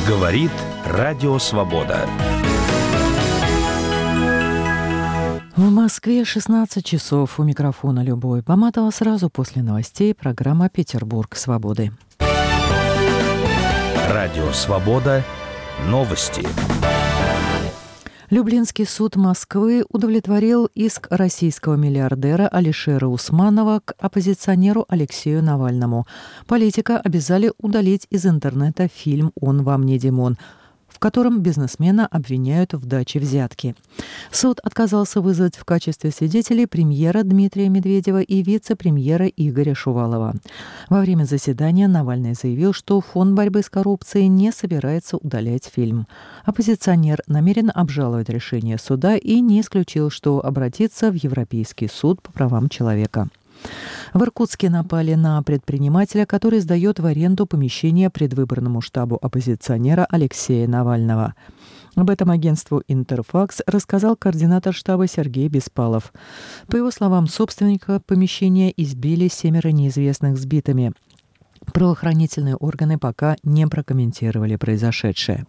Говорит Радио Свобода. В Москве 16 часов. У микрофона Любовь Баматова. Сразу после новостей программа «Петербург свободы». Радио Свобода. Новости. Люблинский суд Москвы удовлетворил иск российского миллиардера Алишера Усманова к оппозиционеру Алексею Навальному. Политика обязали удалить из интернета фильм «Он вам не Димон», в котором бизнесмена обвиняют в даче взятки. Суд отказался вызвать в качестве свидетелей премьера Дмитрия Медведева и вице-премьера Игоря Шувалова. Во время заседания Навальный заявил, что Фонд борьбы с коррупцией не собирается удалять фильм. Оппозиционер намерен обжаловать решение суда и не исключил, что обратится в Европейский суд по правам человека. В Иркутске напали на предпринимателя, который сдает в аренду помещение предвыборному штабу оппозиционера Алексея Навального. Об этом агентству «Интерфакс» рассказал координатор штаба Сергей Беспалов. По его словам, собственника помещения избили 7 неизвестных с битами. Правоохранительные органы пока не прокомментировали произошедшее.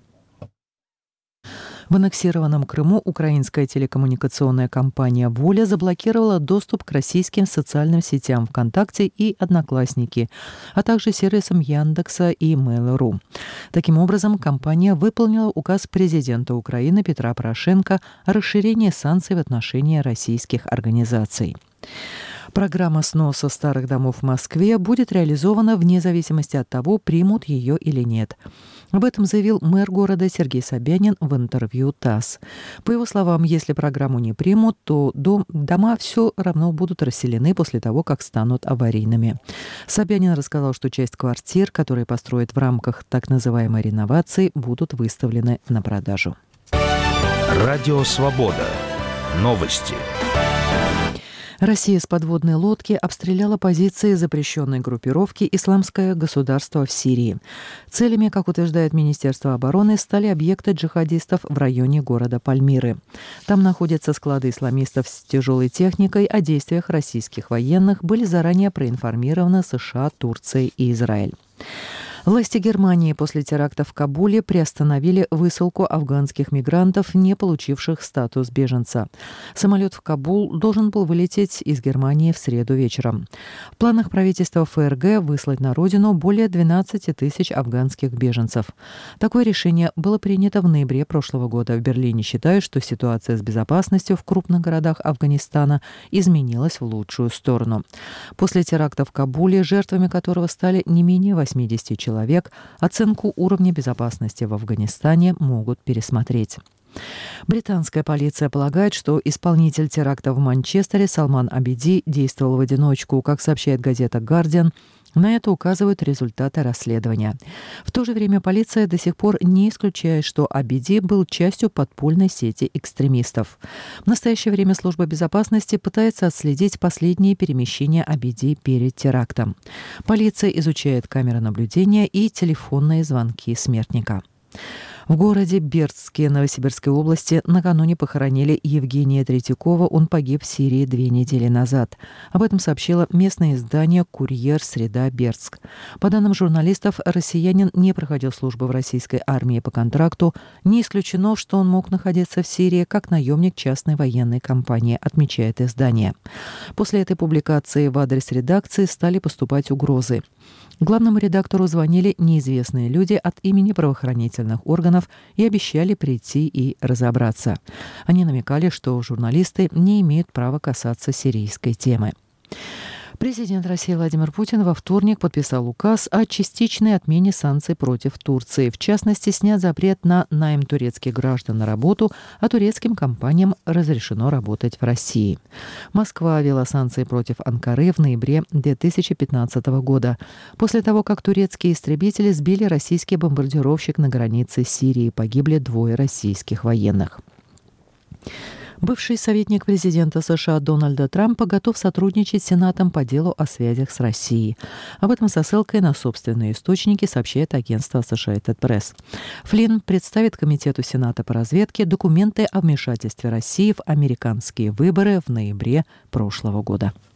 В аннексированном Крыму украинская телекоммуникационная компания «Воля» заблокировала доступ к российским социальным сетям ВКонтакте и Одноклассники, а также сервисам Яндекса и Mail.ru. Таким образом, компания выполнила указ президента Украины Петра Порошенко о расширении санкций в отношении российских организаций. Программа сноса старых домов в Москве будет реализована вне зависимости от того, примут ее или нет. Об этом заявил мэр города Сергей Собянин в интервью ТАСС. По его словам, если программу не примут, то дома все равно будут расселены после того, как станут аварийными. Собянин рассказал, что часть квартир, которые построят в рамках так называемой реновации, будут выставлены на продажу. Радио Свобода. Новости. Россия с подводной лодки обстреляла позиции запрещенной группировки «Исламское государство» в Сирии. Целями, как утверждает Министерство обороны, стали объекты джихадистов в районе города Пальмиры. Там находятся склады исламистов с тяжелой техникой. О действиях российских военных были заранее проинформированы США, Турция и Израиль. Власти Германии после теракта в Кабуле приостановили высылку афганских мигрантов, не получивших статус беженца. Самолет в Кабул должен был вылететь из Германии в среду вечером. В планах правительства ФРГ выслать на родину более 12 тысяч афганских беженцев. Такое решение было принято в ноябре прошлого года. В Берлине считают, что ситуация с безопасностью в крупных городах Афганистана изменилась в лучшую сторону. После теракта в Кабуле, жертвами которого стали не менее 80 человек, оценку уровня безопасности в Афганистане могут пересмотреть. Британская полиция полагает, что исполнитель теракта в Манчестере Салман Абиди действовал в одиночку. Как сообщает газета «Гардиан», на это указывают результаты расследования. В то же время полиция до сих пор не исключает, что Абиди был частью подпольной сети экстремистов. В настоящее время служба безопасности пытается отследить последние перемещения Абиди перед терактом. Полиция изучает камеры наблюдения и телефонные звонки смертника. В городе Бердске Новосибирской области накануне похоронили Евгения Третьякова. Он погиб в Сирии 2 недели назад. Об этом сообщило местное издание «Курьер. Среда. Бердск». По данным журналистов, россиянин не проходил службу в российской армии по контракту. Не исключено, что он мог находиться в Сирии как наемник частной военной компании, отмечает издание. После этой публикации в адрес редакции стали поступать угрозы. Главному редактору звонили неизвестные люди от имени правоохранительных органов и обещали прийти и разобраться. Они намекали, что журналисты не имеют права касаться сирийской темы. Президент России Владимир Путин во вторник подписал указ о частичной отмене санкций против Турции. В частности, снят запрет на найм турецких граждан на работу, а турецким компаниям разрешено работать в России. Москва ввела санкции против Анкары в ноябре 2015 года, после того, как турецкие истребители сбили российский бомбардировщик на границе с Сирией. Погибли 2 российских военных. Бывший советник президента США Дональда Трампа готов сотрудничать с Сенатом по делу о связях с Россией. Об этом со ссылкой на собственные источники сообщает агентство Associated Press. Флинн представит Комитету Сената по разведке документы о вмешательстве России в американские выборы в ноябре прошлого года.